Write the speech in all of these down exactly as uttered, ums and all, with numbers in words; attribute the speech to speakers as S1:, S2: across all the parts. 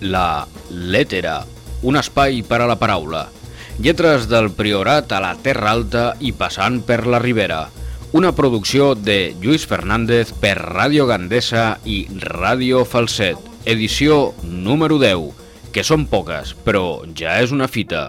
S1: La Lètera, un espai per a la paraula. Lletres del Priorat a la Terra Alta i passant per la Ribera. Una producció de Lluís Fernández per Ràdio Gandesa i Ràdio Falset. Edició número deu, que són poques, però ja és una fita.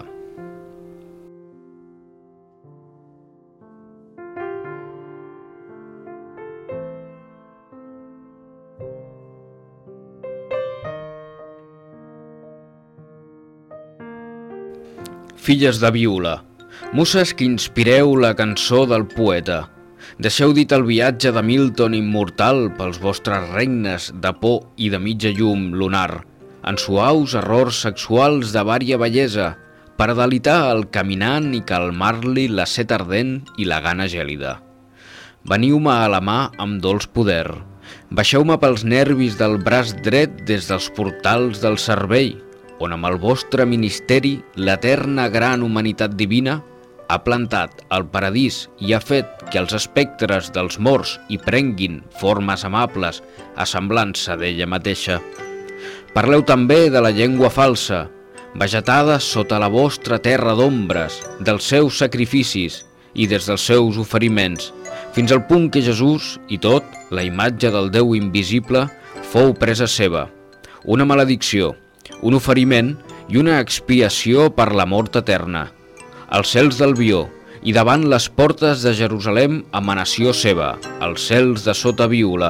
S1: Filles de Viola, muses que inspireu la cançó del poeta. Deixeu dit el viatge de Milton immortal pels vostres regnes de por i de mitja llum lunar, en suaus errors sexuals de vària bellesa, per a delitar el caminant i calmar-li la set ardent i la gana gèlida. Veniu-me a la mà amb dolç poder, baixeu-me pels nervis del braç dret des dels portals del cervell, on amb el vostre ministeri l'eterna gran humanitat divina ha plantat el paradís i ha fet que els espectres dels morts hi prenguin formes amables a semblança d'ella mateixa. Parleu també de la llengua falsa, vegetada sota la vostra terra d'ombres, dels seus sacrificis i des dels seus oferiments, fins al punt que Jesús i tot, la imatge del Déu invisible, fou presa seva, una maledicció, un oferiment i una expiació per la mort eterna. Als cels del Bió i davant les portes de Jerusalem emanació seva, als cels de sota Viola.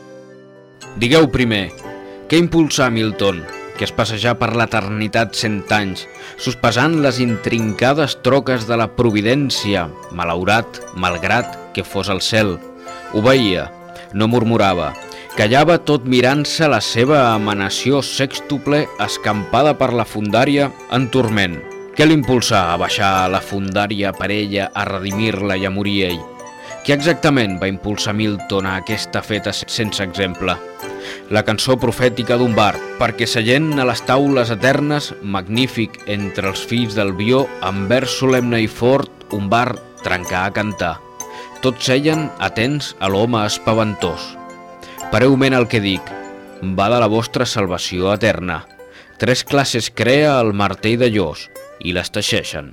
S1: Digueu primer, què impulsà Milton, que es passejà per l'eternitat cent anys, sospesant les intrincades troques de la providència, malaurat, malgrat que fos al cel. Obeïa, no murmurava, callava tot mirant-se la seva emanació sèxtuple escampada per la fondària en turment. Què l'impulsà a baixar a la fondària per ella, a redimir-la i a morir ell? Què exactament va impulsar Milton a aquesta feta sense exemple? La cançó profètica d'un bard, perquè seient a les taules eternes, magnífic entre els fills del Bió, amb vers solemne i fort, un bard trencà a cantar. Tots seien atents a l'home espaventós. Pareu ment el que dic, va de la vostra salvació eterna. Tres classes crea el martell de llos i les teixeixen.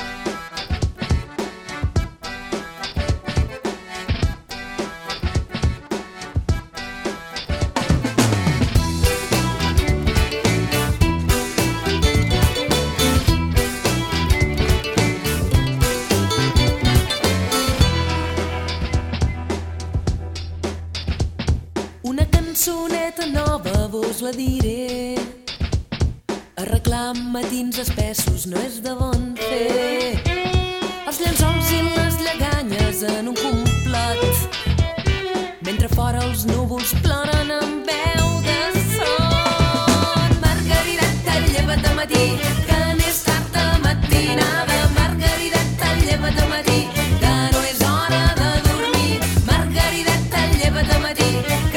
S2: Soneta nova vos la diré, arreglar matins espessos no és de bon fer. Els llençols i les lleganyes en un complot, mentre fora els núvols ploren amb veu de son. Margarideta, lleva't de matí, que n'és tard de matinada. Margarideta, lleva't de matí, que no és hora de dormir. Margarideta, lleva't de matí, que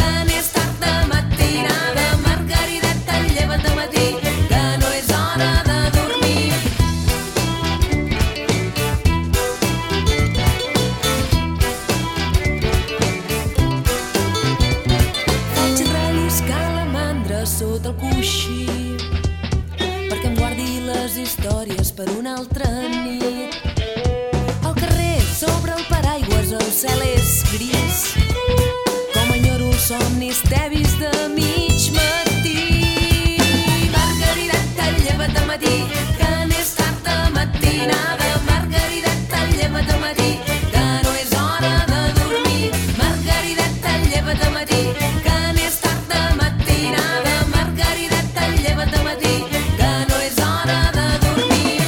S2: sota el coixí, perquè em guardi les històries per una altra nit. Al carrer, sobre el paraigües, el cel és gris, com enyoro els somnis tevis de mig matí. Margarideta, lleva't de matí, que n'és tard de matinada. Margarideta, lleva't de matí, que no és hora de dormir. Margarideta, lleva't de matí, que n'és tard de matinada. Lleva't de matí, que no és hora de dormir.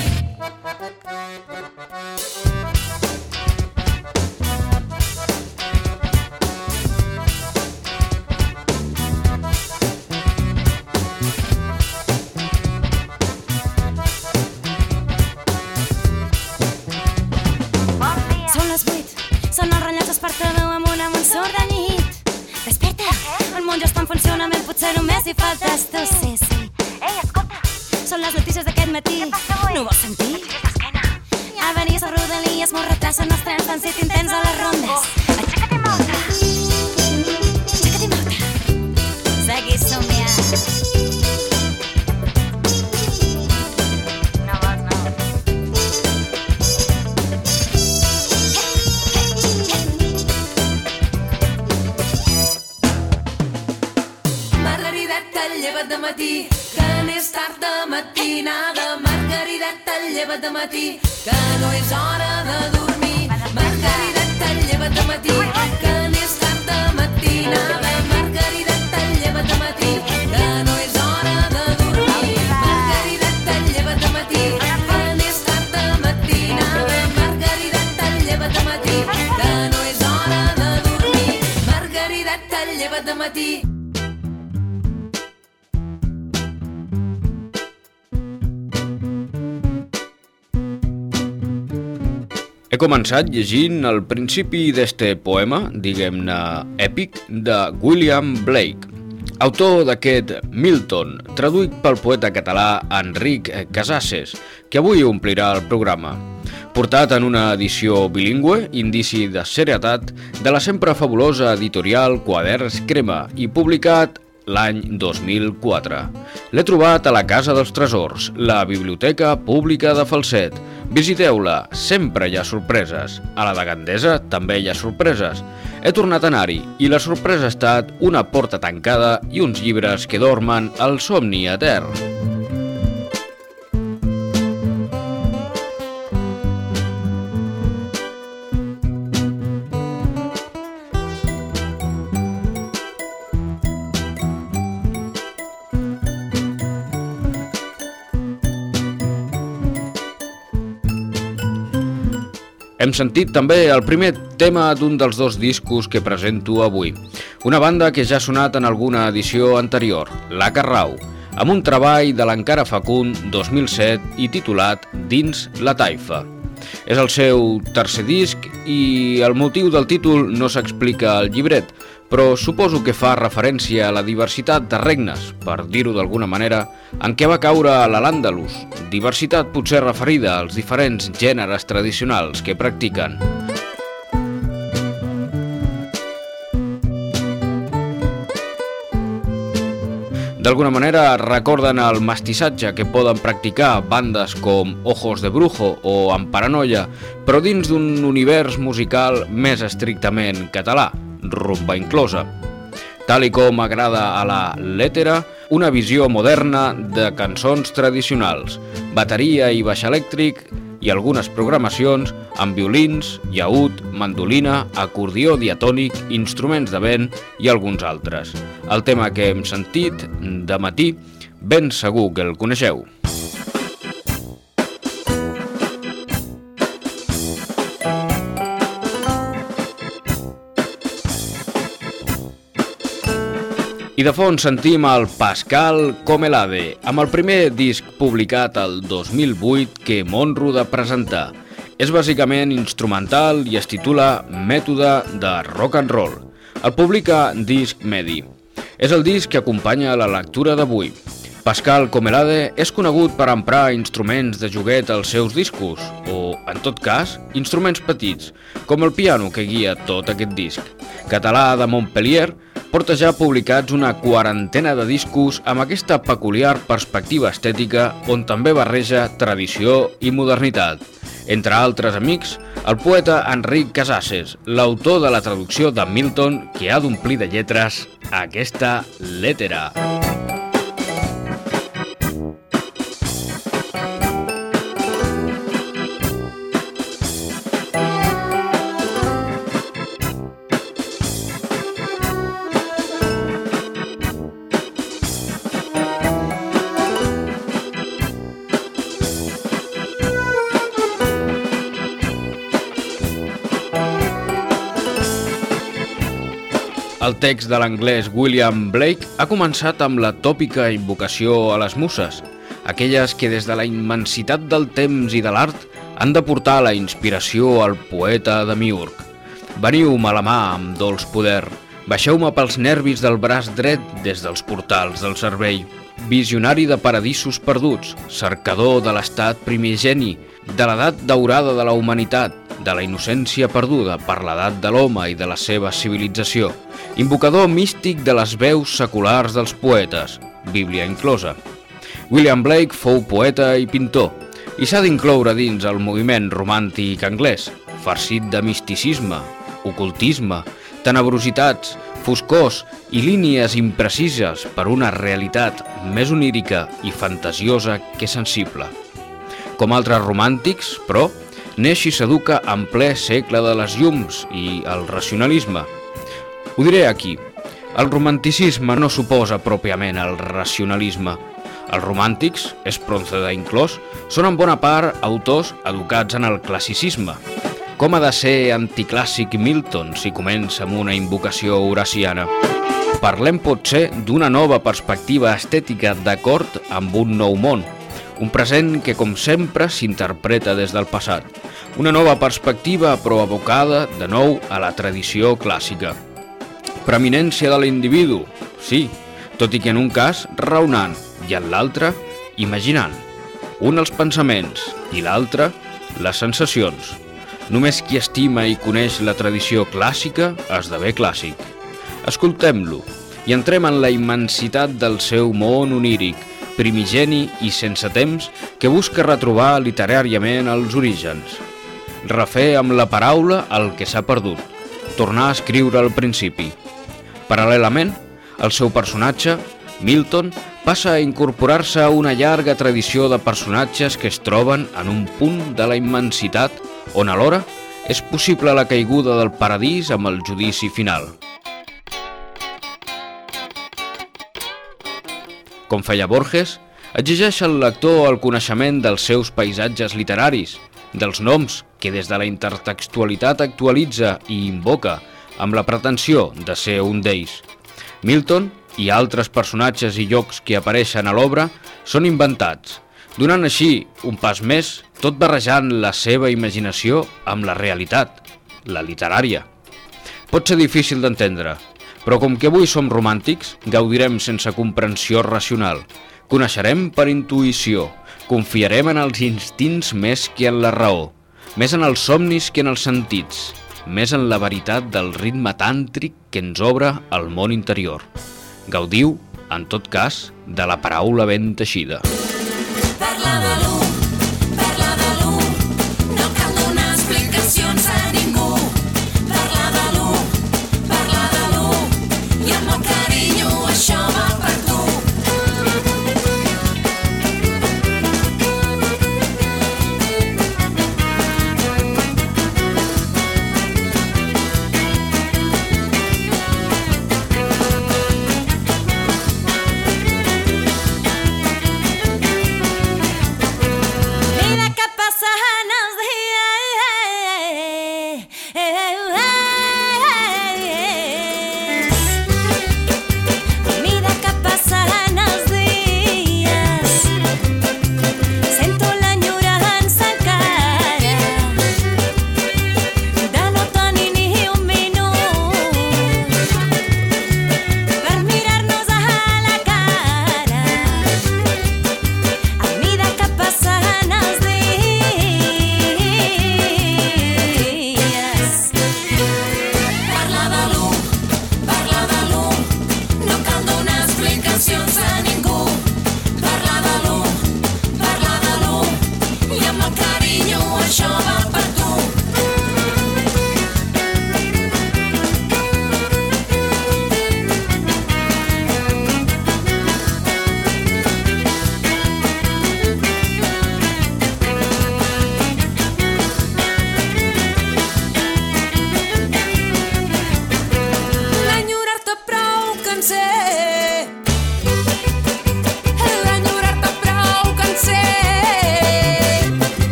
S3: Són les vuit, són els rellotges despertador amb una monsor de nit. Desperta, el món ja està en funcionament, potser només hi faltes tu, sí, sí.
S4: Ei, escolta!
S3: Són les notícies d'aquest matí. No ho vols sentir? Avenies a Rodalies, molt retrasen els trens, trànsit intens a les rondes.
S4: Aixeca't i molta!
S3: Aixeca't i molta! Seguis somiant.
S2: lleva't de matí, que no és hora de dormir. Margarideta, lleva't de matí, que n'és tard de matinada. Margarideta, lleva't de matí, que no és hora de dormir. Margarideta, lleva't de matí, que n'és tard de matinada. Margarideta, lleva't de matí, que no és hora de dormir. Margarideta, lleva't de matí.
S1: He començat llegint el principi d'este poema, diguem-ne èpic, de William Blake, autor d'aquest Milton, traduït pel poeta català Enric Casases, que avui omplirà el programa. Portat en una edició bilingüe, indici de serietat, de la sempre fabulosa editorial Quaderns Crema i publicat l'any dos mil quatre. L'he trobat a la Casa dels Tresors, la Biblioteca Pública de Falset. Visiteu-la, sempre hi ha sorpreses. A la de Gandesa també hi ha sorpreses. He tornat a anar-hi i la sorpresa ha estat una porta tancada i uns llibres que dormen al somni etern. Hem sentit també el primer tema d'un dels dos discos que presento avui. Una banda que ja ha sonat en alguna edició anterior, La Carrau, amb un treball de l'encara fecund dos mil set i titulat Dins la taifa. És el seu tercer disc i el motiu del títol no s'explica al llibret, però suposo que fa referència a la diversitat de regnes, per dir-ho d'alguna manera, en què va caure l'Al-Àndalus, diversitat potser referida als diferents gèneres tradicionals que practiquen. D'alguna manera recorden el mestissatge que poden practicar bandes com Ojos de Brujo o En Paranoia, però dins d'un univers musical més estrictament català, rumba inclosa. Tal i com agrada a la Létera, una visió moderna de cançons tradicionals, bateria i baix elèctric i algunes programacions amb violins, llaüt, mandolina, acordió diatònic, instruments de vent i alguns altres. El tema que hem sentit de matí, ben segur que el coneixeu. I de fons sentim el Pascal Comelade, amb el primer disc publicat el dos mil vuit que m'honro de presentar. És bàsicament instrumental i es titula Mètode de Rock and Roll. El publica Disc Medi. És el disc que acompanya la lectura d'avui. Pascal Comelade és conegut per emprar instruments de joguet als seus discos, o, en tot cas, instruments petits, com el piano que guia tot aquest disc. Català de Montpellier, porta ja publicats una quarantena de discos amb aquesta peculiar perspectiva estètica on també barreja tradició i modernitat. Entre altres amics, el poeta Enric Casases, l'autor de la traducció de Milton que ha d'omplir de lletres aquesta Létera. El text de l'anglès William Blake ha començat amb la tòpica invocació a les muses, aquelles que des de la immensitat del temps i de l'art han de portar la inspiració al poeta demiurg. Veniu-me a la mà amb dolç poder, baixeu-me pels nervis del braç dret des dels portals del cervell. Visionari de paradisos perduts, cercador de l'estat primigeni, de l'edat daurada de la humanitat, de la innocència perduda per l'edat de l'home i de la seva civilització, invocador místic de les veus seculars dels poetes, Bíblia inclosa. William Blake fou poeta i pintor, i s'ha d'incloure dins el moviment romàntic anglès, farcit de misticisme, ocultisme, tenebrositats, foscors i línies imprecises per una realitat més onírica i fantasiosa que sensible. Com altres romàntics, però, neix i s'educa en ple segle de les llums i el racionalisme. Ho diré aquí. El romanticisme no suposa pròpiament el racionalisme. Els romàntics, Espronceda inclòs, són en bona part autors educats en el classicisme. Com ha de ser anticlàssic Milton si comença amb una invocació horaciana? Parlem potser d'una nova perspectiva estètica d'acord amb un nou món, un present que com sempre s'interpreta des del passat, una nova perspectiva però abocada de nou a la tradició clàssica. Preeminència de l'individu, sí, tot i que en un cas raonant i en l'altre imaginant. Un els pensaments i l'altre les sensacions. Només qui estima i coneix la tradició clàssica esdevé clàssic. Escoltem-lo i entrem en la immensitat del seu món oníric, primigeni i sense temps que busca retrobar literàriament els orígens. Refer amb la paraula el que s'ha perdut, tornar a escriure al principi. Paral·lelament, el seu personatge, Milton, passa a incorporar-se a una llarga tradició de personatges que es troben en un punt de la immensitat on alhora és possible la caiguda del paradís amb el judici final. Com feia Borges, exigeix al lector el coneixement dels seus paisatges literaris, dels noms que des de la intertextualitat actualitza i invoca amb la pretensió de ser un d'ells. Milton i altres personatges i llocs que apareixen a l'obra són inventats, donant així un pas més, tot barrejant la seva imaginació amb la realitat, la literària. Pot ser difícil d'entendre, però com que avui som romàntics, gaudirem sense comprensió racional, coneixerem per intuïció, confiarem en els instints més que en la raó, més en els somnis que en els sentits, més en la veritat del ritme tàntric que ens obre al món interior. Gaudiu, en tot cas, de la paraula ben teixida.
S2: Parla de l'u, parla de l'u, no cal donar explicacions a ningú. Parla de l'u, parla de l'u, i amb molt carinyo això va per tu.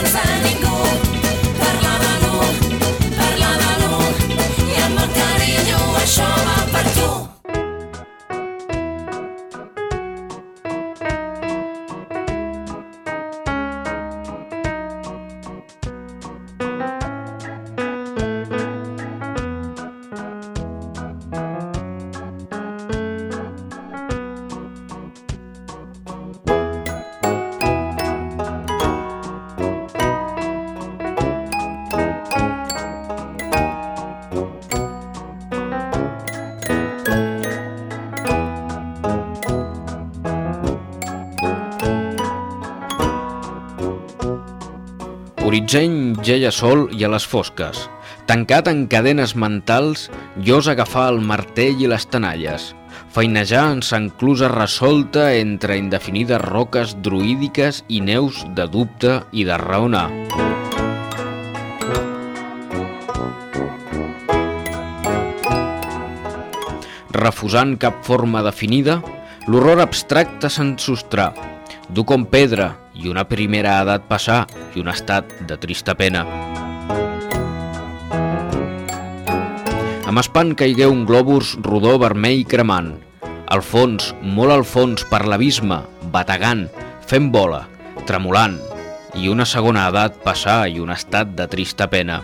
S2: pensa ningú. Parla de l'u, parla de l'u, i amb el carinyo això va per tu.
S1: Oritzeny geia sol i a les fosques. Tancat en cadenes mentals, jo os agafar el martell i les tenalles. Feinejar en sa enclusa resolta entre indefinides roques druídiques i neus de dubte i de raonar. Refusant cap forma definida, l'horror abstracte se'n sostrà. Dur com pedra i una primera edat passar i un estat de trista pena. Amb espant caigué un globus rodó vermell cremant. Al fons, molt al fons, per l'abisme, bategant, fent bola, tremolant, i una segona edat passar i un estat de trista pena.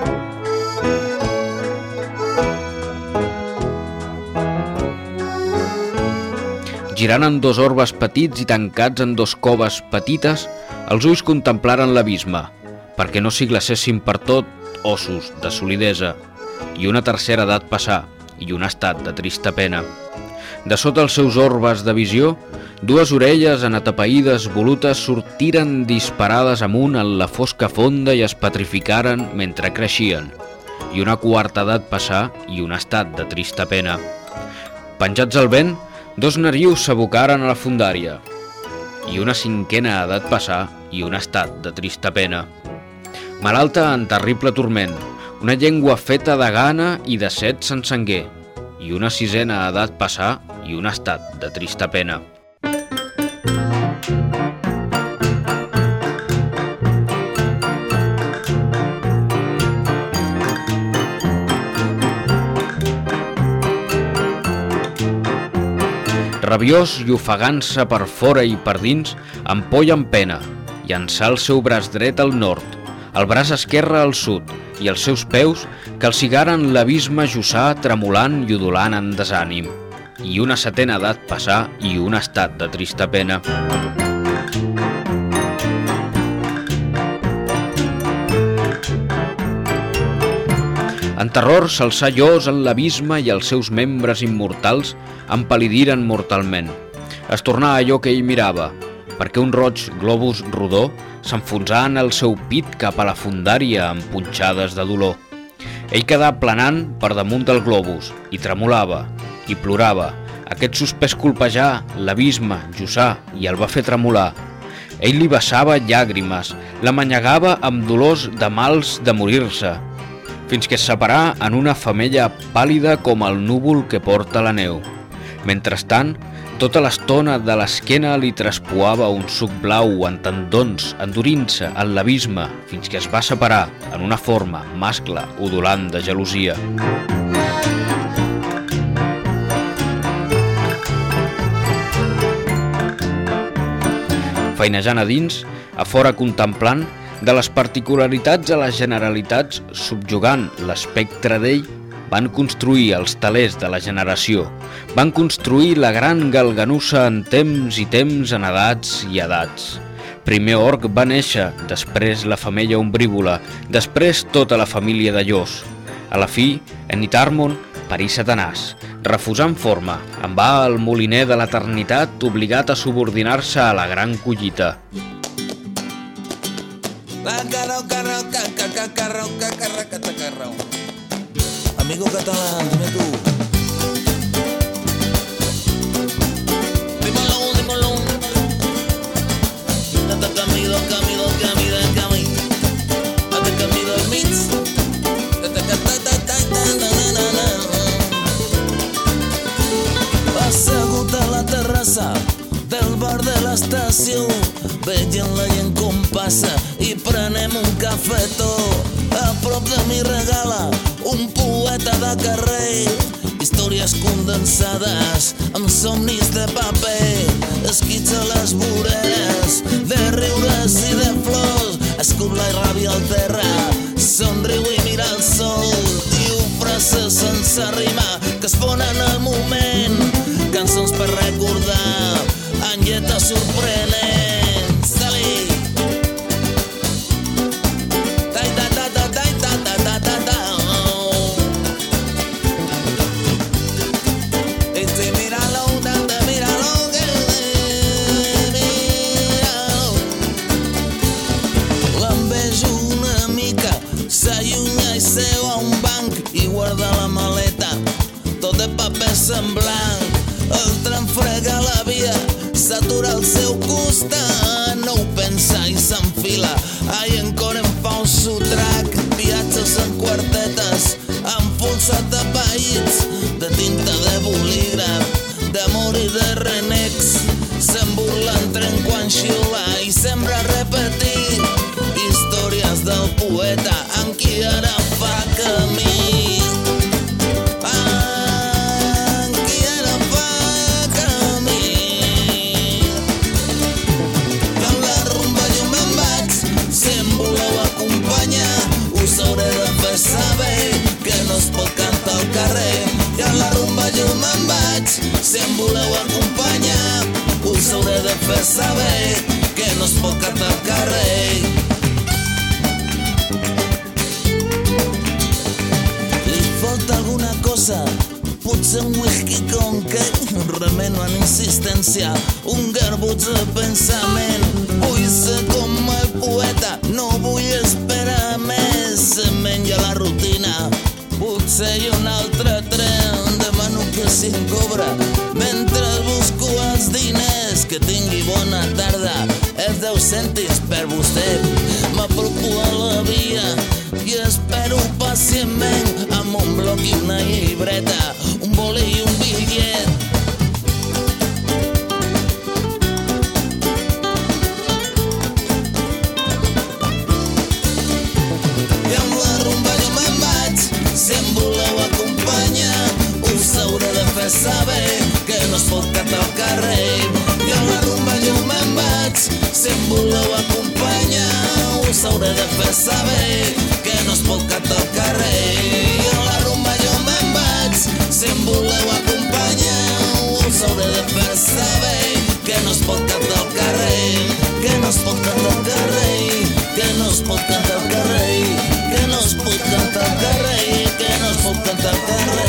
S1: Girant en dos orbes petits i tancats en dos coves petites, els ulls contemplaren l'abisme, perquè no s'hi glacessin per tot ossos de solidesa, i una tercera edat passar i un estat de trista pena. De sota els seus orbes de visió, dues orelles en atapeïdes volutes sortiren disparades amunt en la fosca fonda i es petrificaren mentre creixien, i una quarta edat passar i un estat de trista pena. Penjats al vent, dos narius s'abocaren a la fundària, i una cinquena edat passar i un estat de trista pena. Malalta en terrible turment, una llengua feta de gana i de set s'encengué, i una sisena edat passar i un estat de trista pena. Rabiós i ofegant-se per fora i per dins, ampolla en pena, i alçà el seu braç dret al nord, el braç esquerre al sud, i els seus peus calcigaren l'abisme jussar tremolant i udolant en desànim, i una setena edat passar i un estat de trista pena. En terror s'alçà llos en l'abisme i els seus membres immortals empal·lidiren mortalment. Es tornà allò que ell mirava, perquè un roig globus rodó s'enfonsà en el seu pit cap a la fundària amb punxades de dolor. Ell quedà planant per damunt del globus i tremolava i plorava. Aquest suspès colpejà l'abisme, jussà, i el va fer tremolar. Ell li vessava llàgrimes, la manyegava amb dolors de mals de morir-se, fins que es separà en una femella pàl·lida com el núvol que porta la neu. Mentrestant, tota l'estona de l'esquena li traspuava un suc blau en tendons, endurint-se en l'abisme, fins que es va separar en una forma mascle udolant de gelosia. Feinejant a dins, a fora contemplant, de les particularitats a les generalitats, subjugant l'espectre d'ell, van construir els telers de la generació, van construir la gran galganussa en temps i temps, en edats i edats. Primer Orc va néixer, després la femella ombrívola, després tota la família de Llos. A la fi, en Itarmon parí Satanàs, refusant forma, en va al moliner de l'eternitat, obligat a subordinar-se a la gran collita.
S5: Amigo catalán, dime tú. Dímelo, dímelo. Tata camido, camido, camido, camido. Ate camido el mix. Tata tata tata na na na. Assegut a la terrassa del bar de l'estació, veient la gent com passa i prenent anem un cafetó. A prop de mi regala un poeta de carrer, històries condensades amb somnis de paper. Esquitza les voreres de riures i de flors, escurla i ràbia al terra, somriu i mira el sol. Diu frases sense rima que es fonen al moment, cançons per recordar en lletres sorprenents. Salí! En blanc, el tren frega la via, s'atura al seu costat, no ho pensa i s'enfila. Ai, encara em fa un sotrac, viatges en quartetes, amb fulls atapeïts de tinta de bolígraf, d'amor i de renecs. Se'n burla en tren quan xiula i sembra repetir històries del poeta amb qui ara fa camí. Saber que no es pot cantar al carrer, i a la rumba jo me'n vaig. Si em voleu acompanyar, us hauré de fer saber que no es pot cantar al carrer. Li falta alguna cosa, potser un whisky con que remeno en insistència, un garbuig de pensament. Vull ser com el poeta, no vull esperar més, se menja la rutina. Potser hi ha un altre tren, demano que si em cobra mentre busco els diners. Que tingui bona tarda, els deu cèntims per vostè. M'apropo a la via i espero pacientment amb un bloc i una llibreta, un boli i un bitllet. Saber que no es pot cantar al carrer, i a la rumba jo me'n vaig. Si em voleu acompanyar, us hauré de fer saber que no es pot cantar al carrer, i a la rumba jo me'n vaig. Si em voleu acompanyar, us hauré de fer saber que no es pot cantar al carrer, que no es pot cantar al carrer, que no es pot cantar al carrer, que no es pot cantar al carrer, que no es pot cantar al carrer.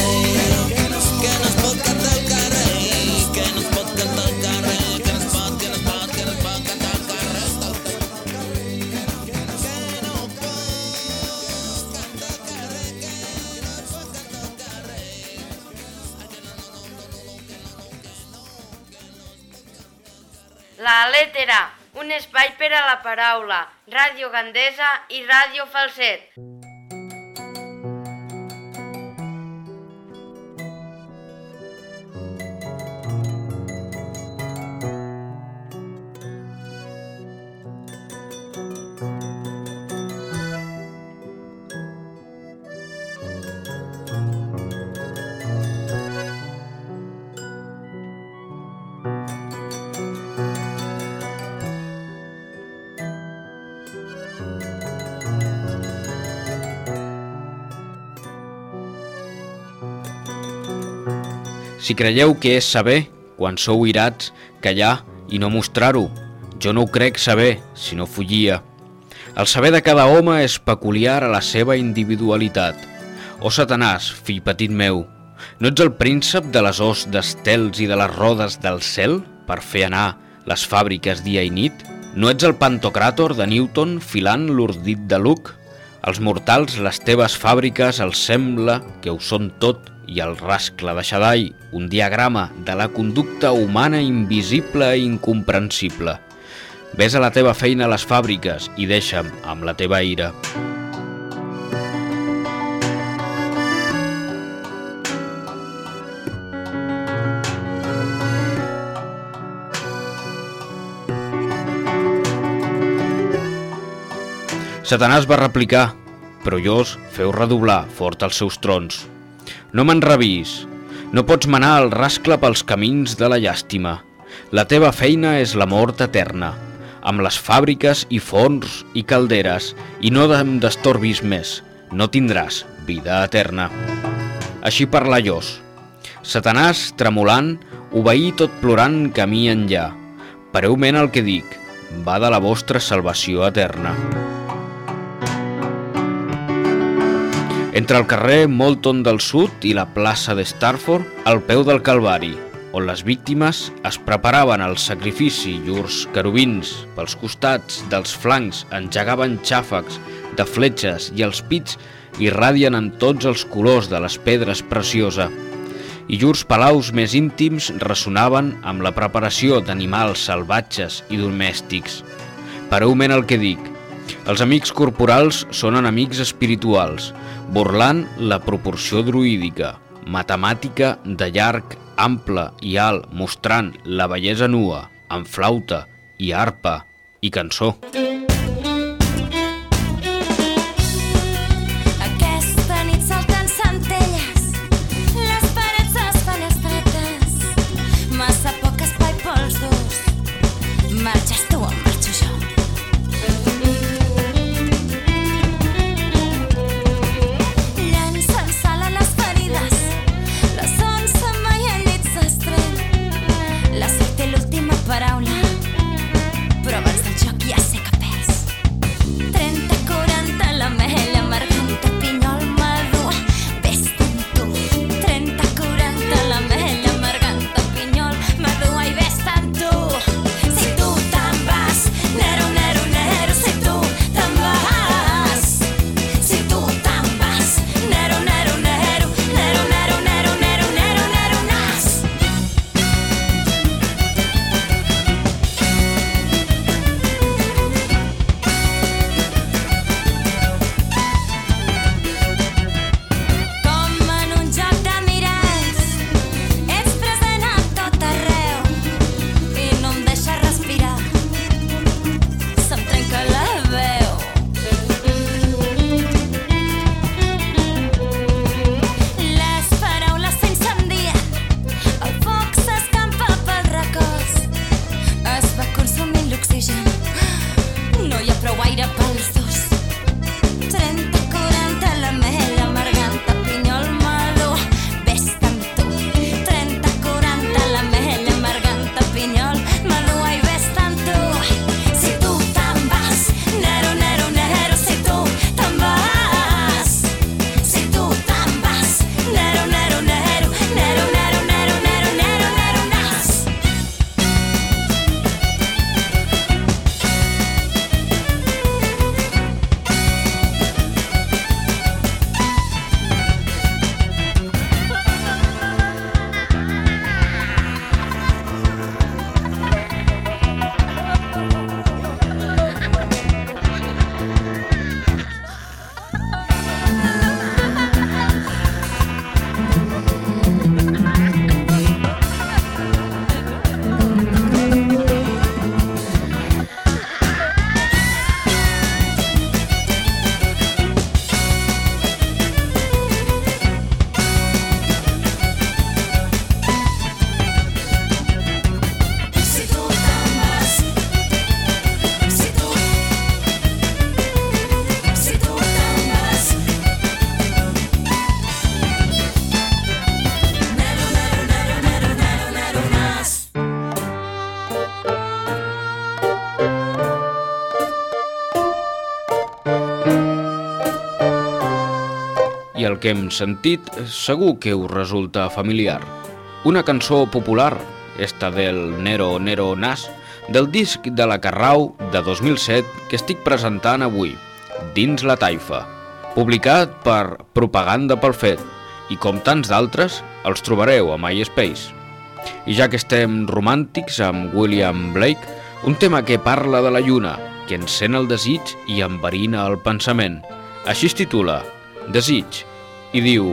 S6: La Letera, un espai per a la paraula, Ràdio Gandesa i Ràdio Falset.
S1: Si creieu que és saber, quan sou irats, callar i no mostrar-ho, jo no ho crec saber, sinó follia. El saber de cada home és peculiar a la seva individualitat. O Satanàs, fill petit meu, no ets el príncep de les os d'estels i de les rodes del cel per fer anar les fàbriques dia i nit? No ets el Pantocràtor de Newton filant l'ordit de Luc? Als mortals les teves fàbriques els sembla que ho són tot, i el rascle de Shaddai, un diagrama de la conducta humana invisible i incomprensible. Ves a la teva feina a les fàbriques i deixa'm amb la teva ira. Satanàs va replicar, però llos feu redoblar fort els seus trons. No m'enrabiïs, no pots manar el rascle pels camins de la llàstima. La teva feina és la mort eterna, amb les fàbriques i forns i calderes, i no em destorbis més, no tindràs vida eterna. Així parla llos. Satanàs, tremolant, obeí tot plorant camí enllà. Pareu-me'n el que dic, va de la vostra salvació eterna. Entre el carrer Moulton del Sud i la plaça de Starford, al peu del Calvari, on les víctimes es preparaven al sacrifici, llurs querubins pels costats dels flancs engegaven xàfecs de fletxes i els pits irradien en tots els colors de les pedres preciosa, i llurs palaus més íntims ressonaven amb la preparació d'animals salvatges i domèstics. Pareu-me'n el que dic. Els amics corporals són enemics espirituals, burlant la proporció druídica, matemàtica de llarg, ample i alt, mostrant la bellesa nua, amb flauta i arpa i cançó.
S3: Aquesta nit salten centelles, les parets es fan estretes, massa poc espai pels dos, marxes tu o marxo jo. Llancen sal a les ferides, les once mai al llit s'estren, la sort té l'última paraula, però abans del joc ja sé que perds. Trenta, quaranta, la mella, marganta, pinyol, madua, vés-te amb tu. Trenta, quaranta, la mella, marganta, pinyol, madua i vés-te amb tu. Si tu te'n vas, nero, nero, nero, si tu te'n vas. Si tu te'n vas, nero, nero, nero, nero, nero, nero, nero, nero, nero, nas. Com en un joc de miralls, ets present a tot arreu i no em deixes respirar, se'm trenca la veu. Les paraules s'incendien, el foc s'escampa pel records, es va consumint l'oxigen, no hi ha prou aire pels dos. Trenta, quaranta, la mella, marganta, pinyol, madua, vés-te amb tu. Trenta, quaranta, la mella, marganta, pinyol, madua i vés-te amb tu. Si tu te'n vas, nero, nero, nero, si tu te'n vas. Si tu te'n vas, nero, nero, nero, nero, nero, nero, nero, nero, nero, nas. Si tu te'n vas, si tu, si tu te'n vas, nero, nero, nero, nero, nero, nero, nas.
S1: I el que hem sentit segur que us resulta familiar. Una cançó popular, esta del Nero Nero Nas, del disc de la Carrau de dos mil set que estic presentant avui, Dins la taifa, publicat per Propaganda pel Fet, i com tants d'altres els trobareu a MySpace. I ja que estem romàntics amb William Blake, un tema que parla de la lluna, que encén el desig i enverina el pensament. Així es titula, Desig, i diu...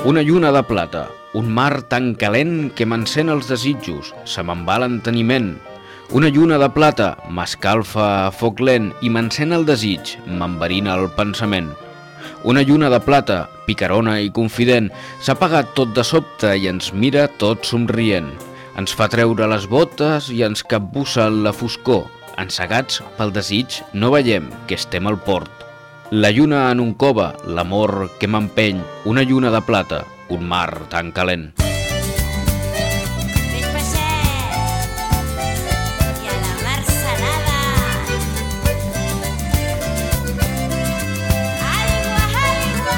S1: Una lluna de plata, un mar tan calent que m'encén els desitjos, se me'n va l'enteniment. Una lluna de plata m'escalfa a foc lent i m'encén el desig, m'enverina el pensament. Una lluna de plata, picarona i confident, s'ha apagat tot de sobte i ens mira tot somrient. Ens fa treure les botes i ens capbussa la foscor. Encegats pel desig no veiem que estem al port. La lluna en un cova, l'amor que m'empeny, una lluna de plata, un mar tan calent.
S3: I a la mar salada. Aigua, aigua.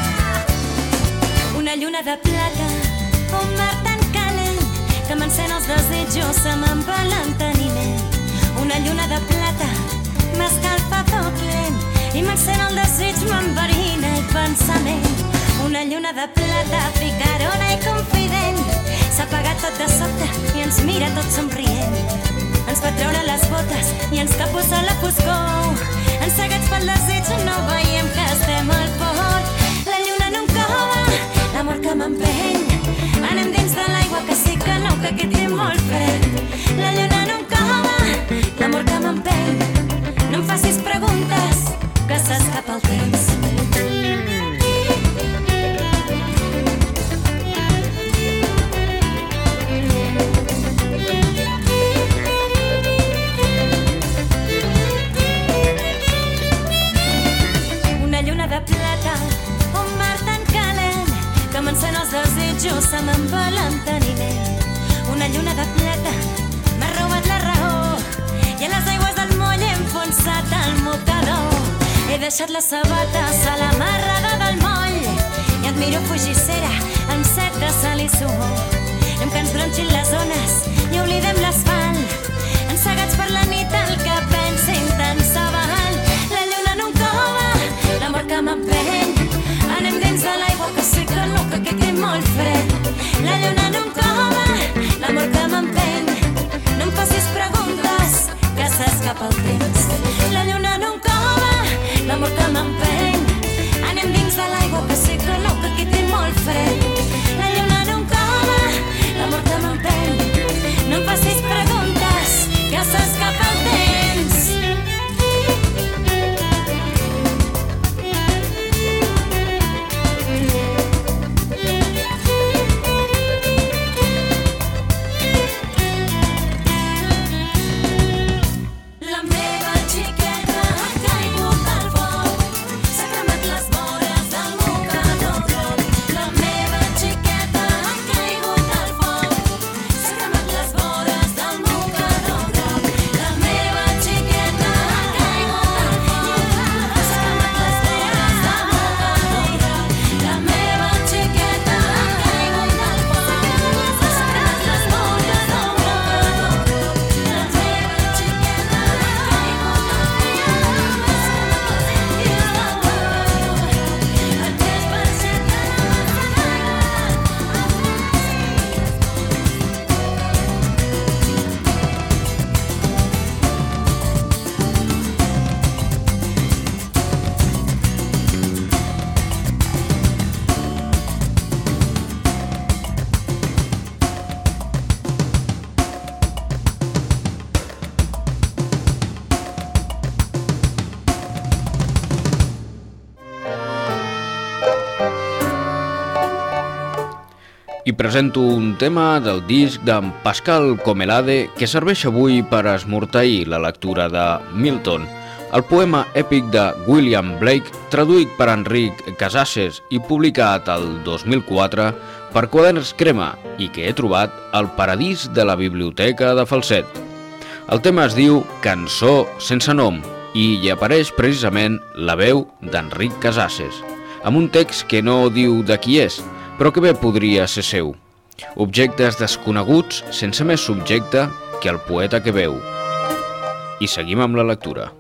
S3: Una lluna de plata, un mar tan calent que m'encén els desitjos, se me'n va l'enteniment. Una lluna de plata m'escalfa a foc lent i m'encén el desig, m'enverina el pensament. Una lluna de plata, picarona i confident, s'ha apagat tot de sobte i ens mira tot somrient. Ens fa treure les botes i ens capbussa la foscor. Encegats pel desig no veiem que estem al port. La lluna en un cova, l'amor que m'empeny. Anem dins de l'aigua, que sí que no, que aquí té molt fred. La lluna en un cova, l'amor que m'empeny. No em facis preguntes, que s'escapa el temps. Una lluna de plata, un mar tan calent que m'encén els desitjos, se me'n va l'enteniment. Una lluna de plata m'ha robat la raó i a les aigües del moll he enfonsat el mocador. He deixat les sabates a la marrada del moll i admiro fugissera amb set de sal i suor. Anem que ens bronxin les ones i oblidem l'asfalt. Encegats per la nit el que pensin tant se val. La lluna en un cova, l'amor que m'empeny. Anem dins de l'aigua, que sí que no, que aquí té molt fred. La lluna en un cova, l'amor que m'empeny. No em facis preguntes, que s'escapa el temps. La lluna en un cova, l'amor que m'empeny. Anem dins de l'aigua, que sí que no, que aquí té molt fred. La lluna en un cova, l'amor que m'empeny. No em facis preguntes, que s'escapa el temps. La meva xiqueta ha caigut al foc, s'ha cremat les vores del mocador groc. La meva xiqueta ha caigut al foc, s'ha cremat les vores del mocador groc. La meva xiqueta ha caigut al foc, s'ha cremat les vores del mocador groc. La meva xiqueta ha caigut al foc, s'ha cremat les vores del mocador groc. La meva xiqueta ha caigut al
S1: I presento un tema del disc d'en Pascal Comelade que serveix avui per esmorteir la lectura de Milton, el poema èpic de William Blake, traduït per Enric Casases i publicat el dos mil quatre per Quaderns Crema i que he trobat al Paradís de la Biblioteca de Falset. El tema es diu Cançó sense nom i hi apareix precisament la veu d'Enric Casases, amb un text que no diu de qui és, però que bé podria ser seu. Objectes desconeguts sense més subjecte que el poeta que veu. I seguim amb la lectura.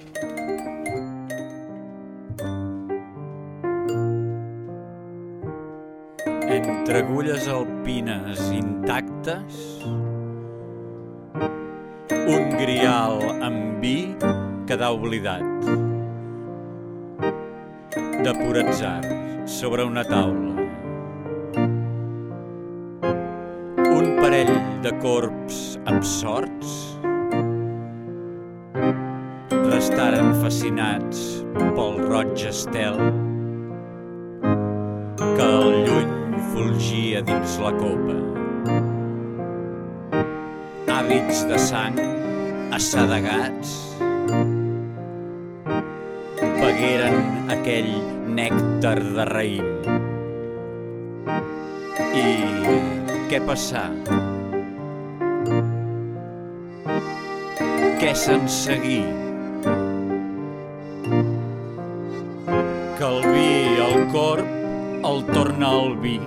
S7: Entre agulles alpines intactes, un grial amb vi quedà oblidat. De pur atzar, sobre una taula, parell de corbs absorts restaren fascinats pel roig estel que al lluny fulgia dins la copa. Hàbits de sang assedegats begueren aquell nèctar de raïm. I què passà? Què se'n seguí? Que el vi al corb el torna al vi,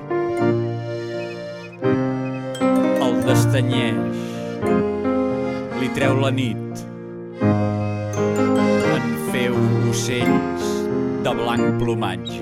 S7: el destanyeix, li treu la nit, en feu ocells de blanc plomatge.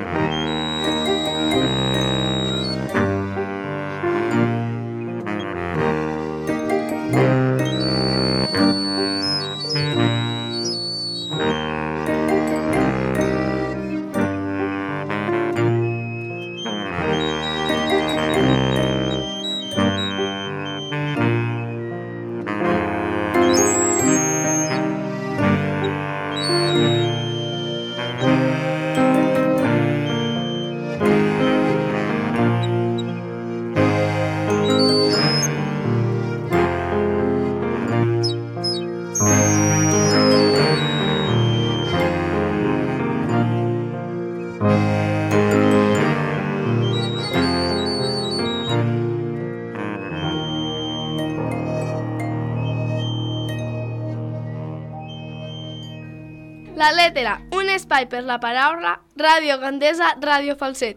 S8: La Lettera, un espai per la paraula, Ràdio Gandesa, Ràdio Falset.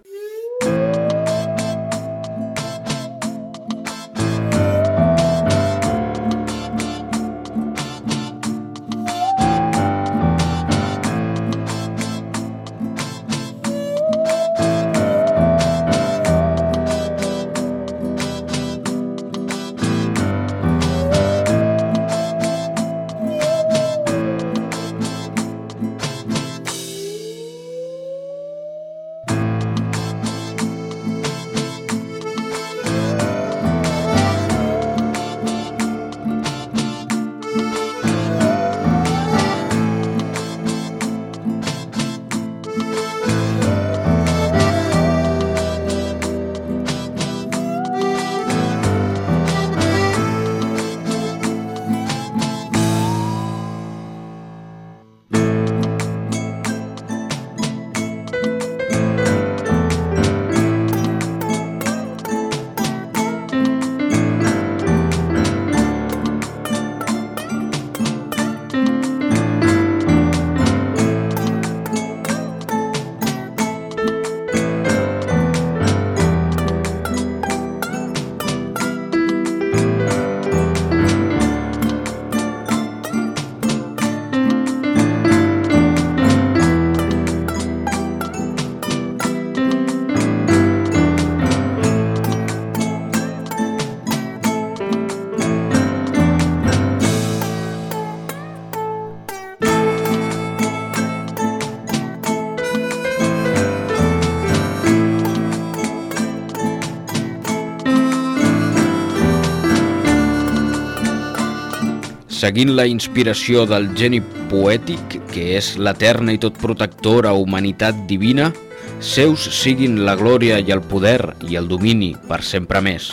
S1: Seguint la inspiració del geni poètic, que és l'eterna i tot protectora humanitat divina, seus siguin la glòria i el poder i el domini per sempre més.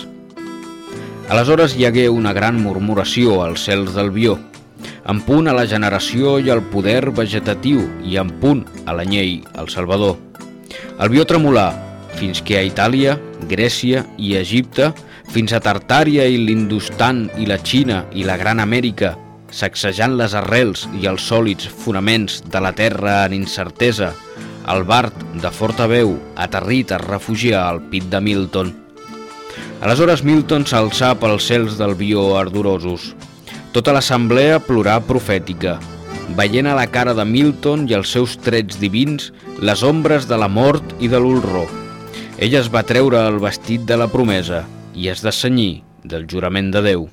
S1: Aleshores hi hagué una gran murmuració als cels del Bió, en punt a la generació i al poder vegetatiu i en punt a la llei, al Salvador. El Bió tremolà, fins que a Itàlia, Grècia i Egipte, fins a Tartària i l'Hindustan i la Xina i la Gran Amèrica, sacsejant les arrels i els sòlids fonaments de la terra en incertesa, el bard de forta veu, aterrit, es refugia al pit de Milton. Aleshores Milton s'alçà pels cels del Bió ardorosos. Tota l'assemblea plorà profètica, veient a la cara de Milton i els seus trets divins les ombres de la mort i de l'horror. Ell es va treure el vestit de la promesa i es dessenyí del jurament de Déu.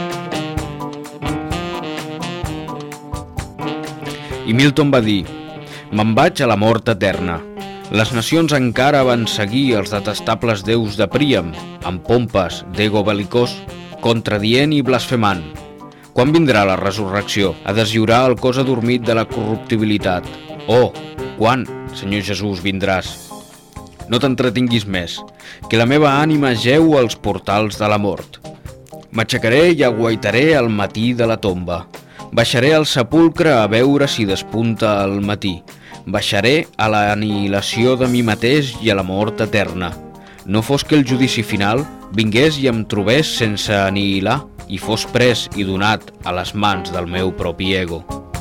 S1: I Milton va dir: Me'n vaig a la mort eterna. Les nacions encara van seguir els detestables déus de Príam, amb pompes d'ego belicós, contradient i blasfemant. Quan vindrà la resurrecció a deslliurar el cos adormit de la corruptibilitat? Oh, quan, Senyor Jesús, vindràs? No t'entretinguis més, que la meva ànima jeu als portals de la mort. M'aixecaré i aguaitaré al matí de la tomba. Baixaré al sepulcre a veure si despunta el matí. Baixaré a l'anihilació de mi mateix i a la mort eterna. No fos que el judici final vingués i em trobés sense anihilar i fos pres i donat a les mans del meu propi ego.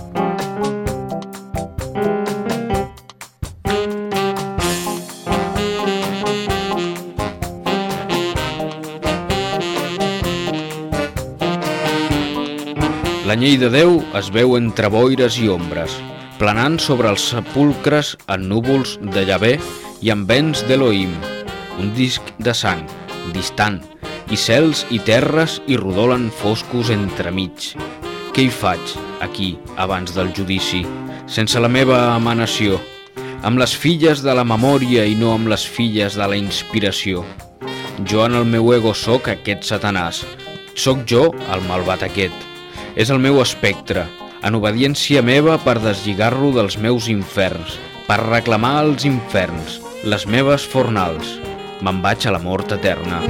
S1: La llei de Déu es veu entre boires i ombres, planant sobre els sepulcres en núvols de Llavé i en vents d'Elohim, un disc de sang, distant, i cels i terres hi rodolen foscos entremig. Què hi faig, aquí, abans del judici, sense la meva emanació, amb les filles de la memòria i no amb les filles de la inspiració? Jo en el meu ego soc aquest Satanàs, soc jo el malvat aquest. És el meu espectre, en obediència meva per deslligar-lo dels meus inferns, per reclamar els inferns, les meves fornals. Me'n vaig a la mort eterna.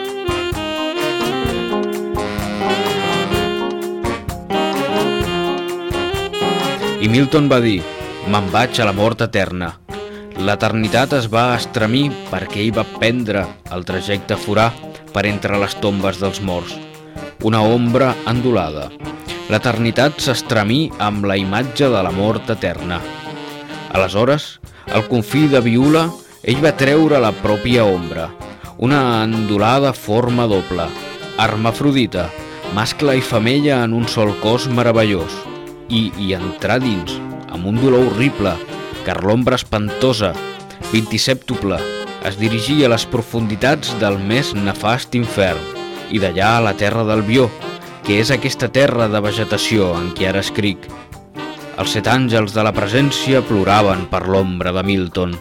S1: I Milton va dir, me'n vaig a la mort eterna. L'eternitat es va estremir perquè ell va prendre el trajecte forà per entre les tombes dels morts. Una ombra ondulada. L'eternitat s'estremí amb la imatge de la mort eterna. Aleshores, al confí de Viula, ell va treure la pròpia ombra, una ondulada forma doble, hermafrodita, mascle i femella en un sol cos meravellós, i hi entrà dins, amb un dolor horrible, car l'ombra espantosa, vint-i-sèptuple, es dirigia a les profunditats del més nefast infern, i d'allà a la terra del Bió, que és aquesta terra de vegetació en què ara escric. Els set àngels de la presència ploraven per l'ombra de Milton.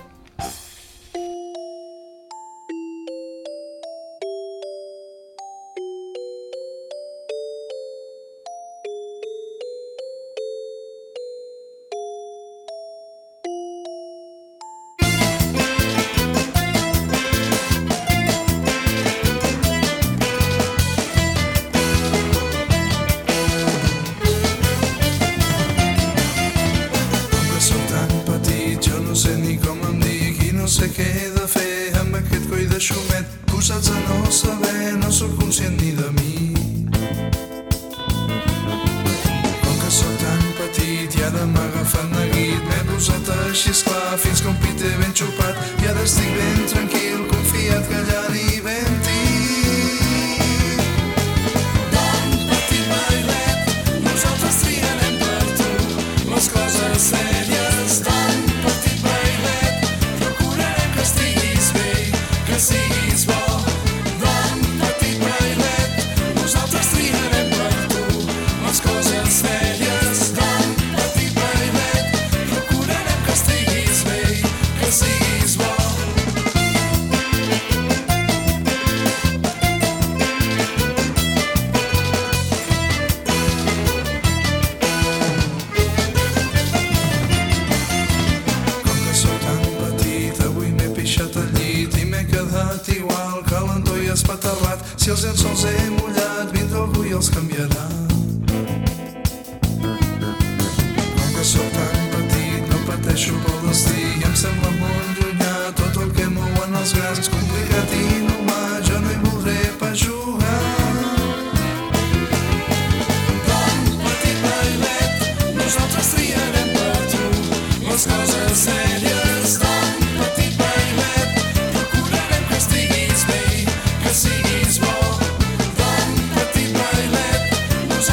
S9: Siguis bo, don petit bailet,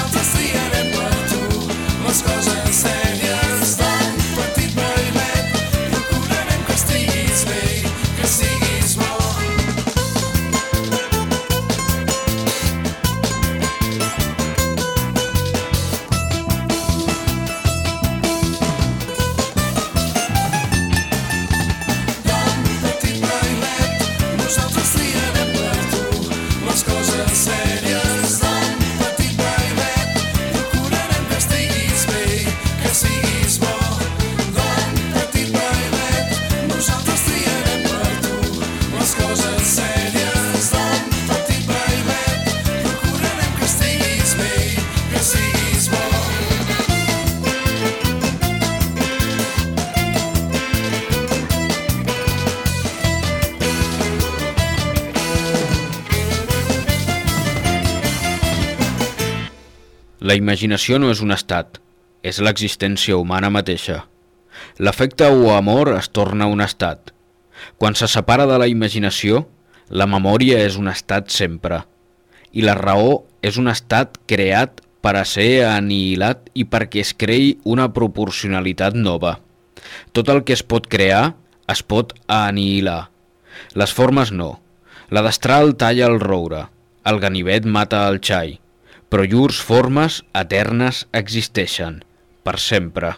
S1: La imaginació no és un estat, és l'existència humana mateixa. L'afecte o amor es torna un estat. Quan se separa de la imaginació, la memòria és un estat sempre. I la raó és un estat creat per a ser anihilat i perquè es creï una proporcionalitat nova. Tot el que es pot crear es pot anihilar. Les formes no. La destral talla el roure, el ganivet mata el xai, però llurs formes eternes existeixen, per sempre.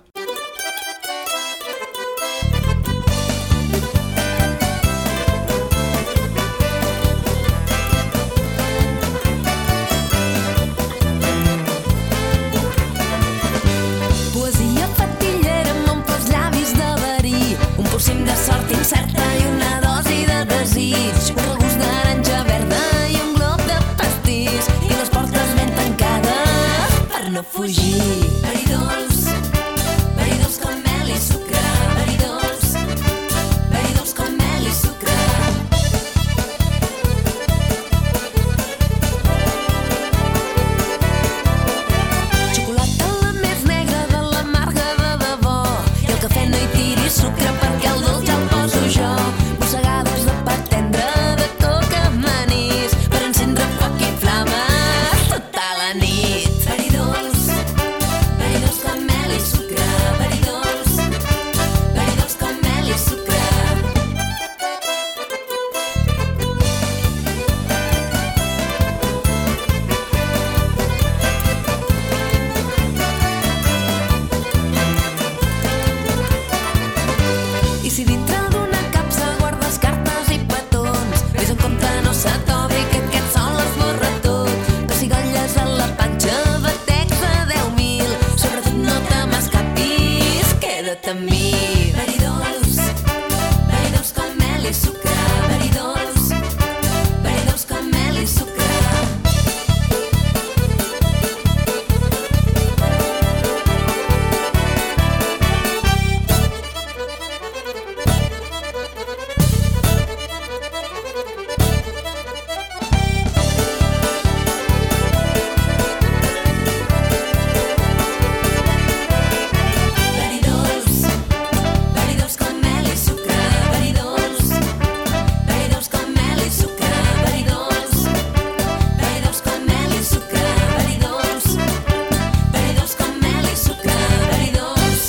S2: Poesia fatillera amb omples llavis de verí, un polsim de sort incerta i una dosi de desig, un regust d'aranja verda i un glob de pastís, i les portes ben tancades per no fugir. Verí dolç, verí dolç com mel i sucre, verí dolç, verí dolç com mel i sucre. Xocolata la més negra de l'amarga de debò, i el cafè no hi tiri sucre perquè el dolç ja el poso jo. Mossegades de pa tendre, de coca manís, per encendre foc i flama tota la nit. Verí dolç, verí dolç com mel i sucre, verí dolç, verí dolç com mel i sucre. I si dintre d'una capsa guardes cartes i petons, vés en compte no s'atovri que aquests són l'esborra tot. Pessigolles a la panxa, batecs a deu mil, sobretot no te m'escapis, queda't amb mi. Verí dolç, verí dolç com mel i sucre, verí dolç, verí dolç com mel i sucre. Verí dolç, verí dolç com mel i sucre, verí dolç, verí dolç com mel i sucre, verí dolç, verí dolç com mel i sucre, verí dolç, verí dolç com mel i sucre, verí dolç.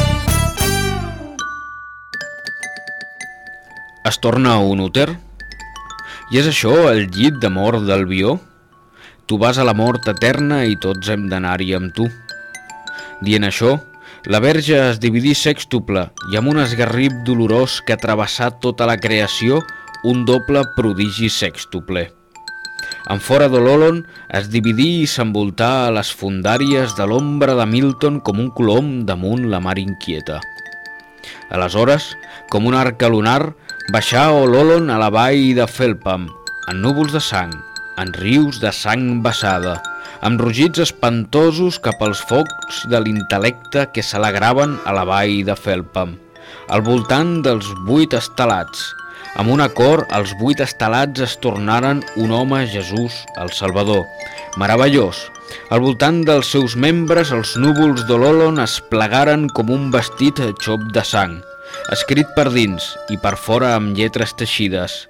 S1: Es torna un úter? I és això el llit de mort del Bió? Tu vas a la mort eterna i tots hem d'anar-hi amb tu. Dient això, la verge es dividí sèxtuple i amb un esgarrip dolorós que travessà tota la creació un doble prodigi sèxtuple. En fora de l'Olon es dividí i s'envoltà a les fondàries de l'ombra de Milton com un colom damunt la mar inquieta. Aleshores, com un arc lunar, baixà l'Olon a la vall de Felpham, en núvols de sang, en rius de sang vessada, amb rugits espantosos cap als focs de l'intel·lecte que s'alegraven a la vall de Felpham, al voltant dels vuit estelats. Amb un cor, els vuit estelats es tornaren un home Jesús, el Salvador, meravellós. Al voltant dels seus membres, els núvols de l'Olon es plegaren com un vestit xop de sang, escrit per dins i per fora amb lletres teixides.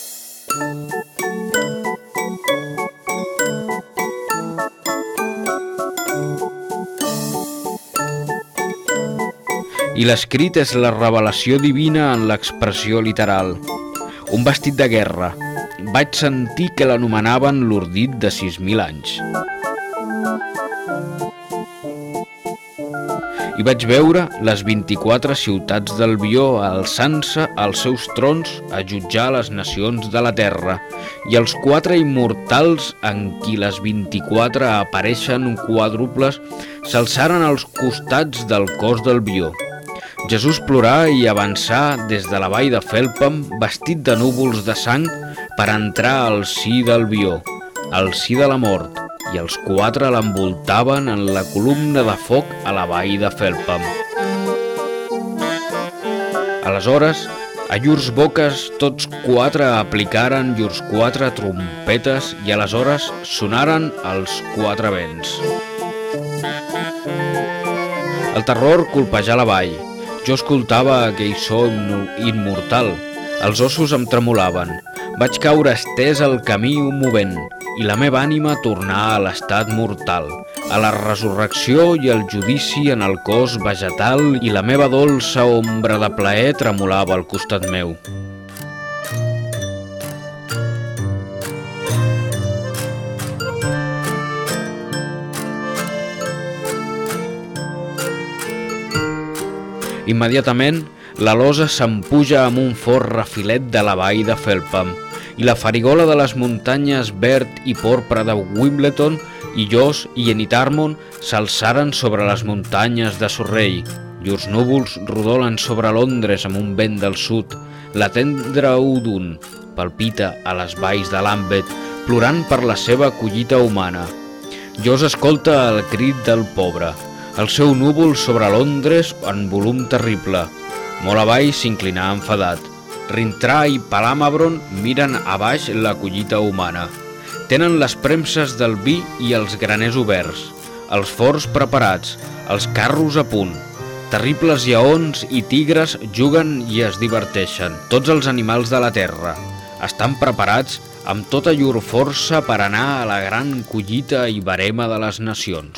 S1: I l'escrit és la revelació divina en l'expressió literal. Un vestit de guerra. Vaig sentir que l'anomenaven l'ordit de sis mil anys. I vaig veure les vint-i-quatre ciutats del Bió alçant-se als seus trons a jutjar les nacions de la terra, i els quatre immortals en qui les vint-i-quatre apareixen quàdruples s'alçaren als costats del cos del Bió. Jesús plorà i avançà des de la vall de Felpham vestit de núvols de sang per entrar al si del Bió, al si de la mort, i els quatre l'envoltaven en la columna de foc a la vall de Felpham. Aleshores, a llurs boques tots quatre aplicaren llurs quatre trompetes i aleshores sonaren els quatre vents. El terror colpejà la vall. Jo escoltava aquell so immortal. Els ossos em tremolaven. Vaig caure estès al camí un movent i la meva ànima tornà a l'estat mortal, a la resurrecció i el judici en el cos vegetal, i la meva dolça ombra de plaer tremolava al costat meu. Immediatament, la losa s'empuja amb un fort refilet de la vall de Felpham i la farigola de les muntanyes verd i porpra de Wimbledon i Jos i Enitarmon s'alçaren sobre les muntanyes de Surrey. Llurs núvols rodolen sobre Londres amb un vent del sud. La tendra Udun palpita a les valls de Lambeth, plorant per la seva collita humana. Jos escolta el crit del pobre. El seu núvol sobre Londres en volum terrible. Molt a baix s'inclinà enfadat. Rintrà i Palamabron miren a baix la collita humana. Tenen les premses del vi i els graners oberts, els forns preparats, els carros a punt. Terribles lleons i tigres juguen i es diverteixen. Tots els animals de la terra estan preparats amb tota llur força per anar a la gran collita i verema de les nacions.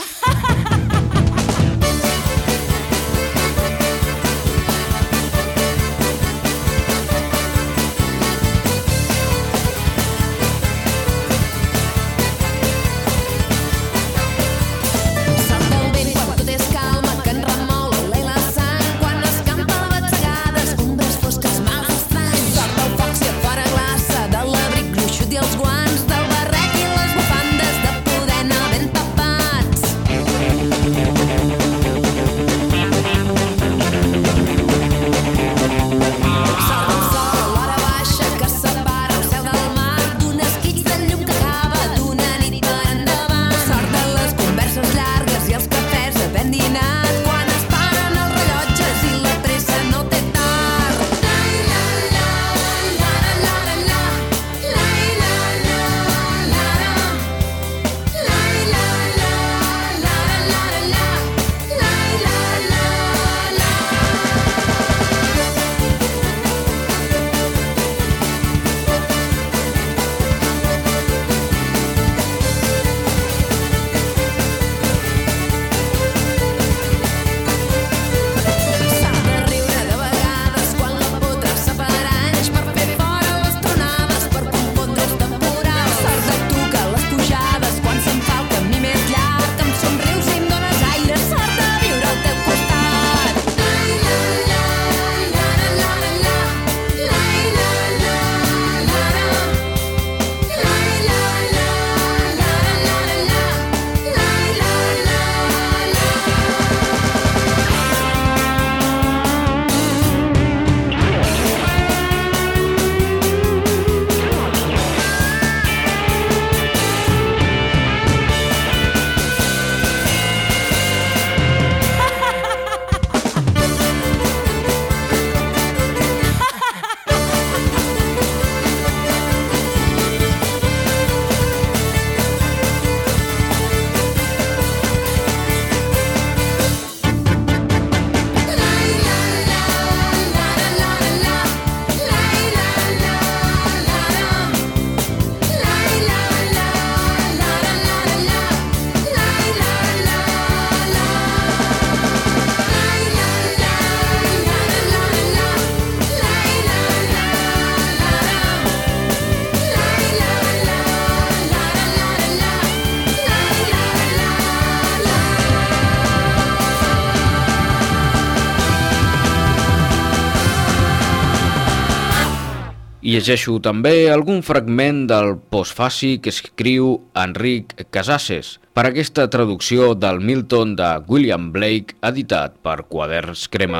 S1: I llegeixo també algun fragment del postfaci que escriu Enric Casases per aquesta traducció del Milton de William Blake editat per Quaderns Crema.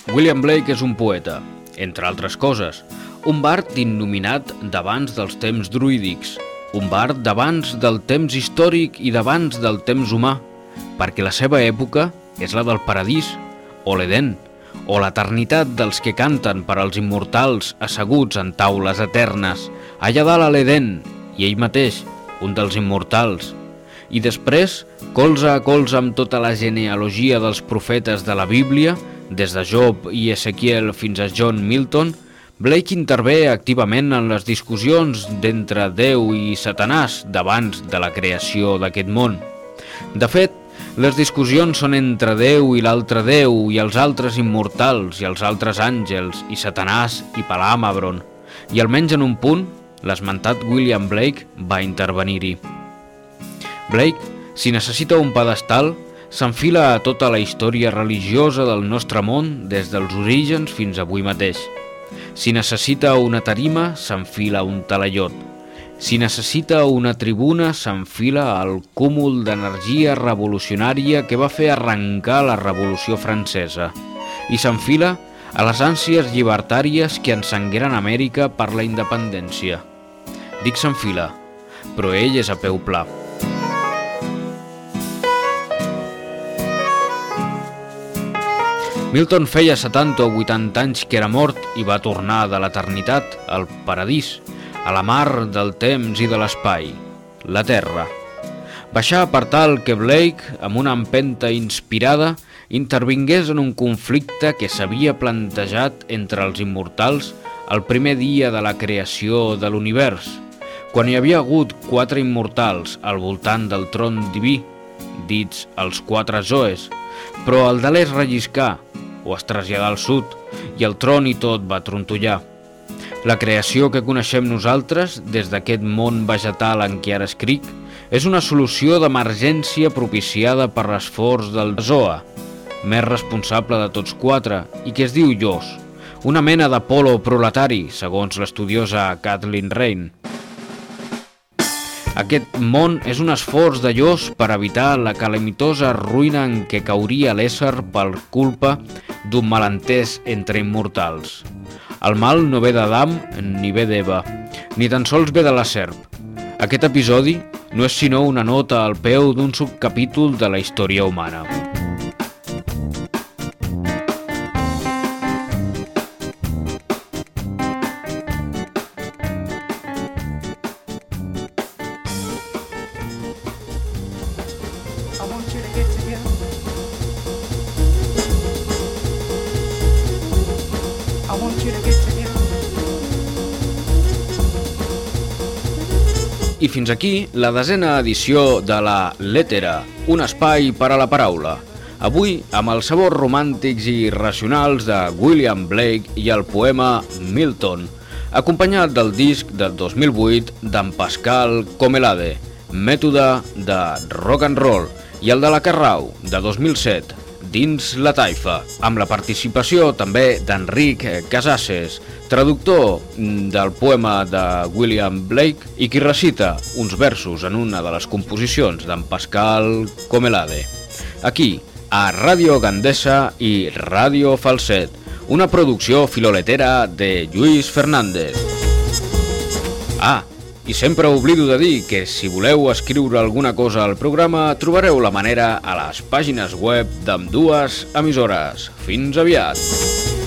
S1: William Blake és un poeta, entre altres coses, un bard innominat d'abans dels temps druídics, un bard d'abans del temps històric i d'abans del temps humà, perquè la seva època és la del paradís, o l'Edén, o l'eternitat dels que canten per als immortals asseguts en taules eternes, allà dalt a l'Edén, i ell mateix, un dels immortals. I després, colze a colze amb tota la genealogia dels profetes de la Bíblia, des de Job i Ezequiel fins a John Milton, Blake intervé activament en les discussions d'entre Déu i Satanàs d'abans de la creació d'aquest món. De fet, les discussions són entre Déu i l'altre Déu i els altres immortals i els altres àngels i Satanàs i Palamabron, i almenys en un punt, l'esmentat William Blake va intervenir-hi. Blake, si necessita un pedestal, s'enfila a tota la història religiosa del nostre món des dels orígens fins avui mateix. Si necessita una tarima, s'enfila un talaiot. Si necessita una tribuna, s'enfila al cúmul d'energia revolucionària que va fer arrencar la Revolució Francesa i s'enfila a les ànsies llibertàries que ensangueren Amèrica per la independència. Dic s'enfila, però ell és a peu pla. Milton feia setanta o vuitanta anys que era mort i va tornar de l'eternitat al paradís, a la mar del temps i de l'espai, la Terra. Baixar per tal que Blake, amb una empenta inspirada, intervingués en un conflicte que s'havia plantejat entre els immortals el primer dia de la creació de l'univers, quan hi havia hagut quatre immortals al voltant del tron diví, dits els quatre Zoes, però el de l'est relliscà, o es traslladà al sud, i el tron i tot va trontollar. La creació que coneixem nosaltres, des d'aquest món vegetal en què ara escric, és una solució d'emergència propiciada per l'esforç del Zoa, més responsable de tots quatre, i que es diu Llos, una mena d'Apolo proletari, segons l'estudiosa Kathleen Rain. Aquest món és un esforç de Llos per evitar la calamitosa ruïna en què cauria l'ésser per culpa d'un malentès entre immortals. El mal no ve d'Adam ni ve d'Eva, ni tan sols ve de la serp. Aquest episodi no és sinó una nota al peu d'un subcapítol de la història humana. I fins aquí la desena edició de la Lètera, un espai per a la paraula. Avui amb els sabors romàntics i irracionals de William Blake i el poema Milton, acompanyat del disc del dos mil vuit d'en Pascal Comelade, Mètode de rock and roll, i el de la Carrau, de dos mil set, Dins la taifa, amb la participació també d'Enric Casases, traductor del poema de William Blake i qui recita uns versos en una de les composicions d'en Pascal Comelade. Aquí, a Ràdio Gandesa i Ràdio Falset, una producció filoletera de Lluís Fernández. Ah, i sempre oblido de dir que si voleu escriure alguna cosa al programa trobareu la manera a les pàgines web d'ambdues emissores. Fins aviat!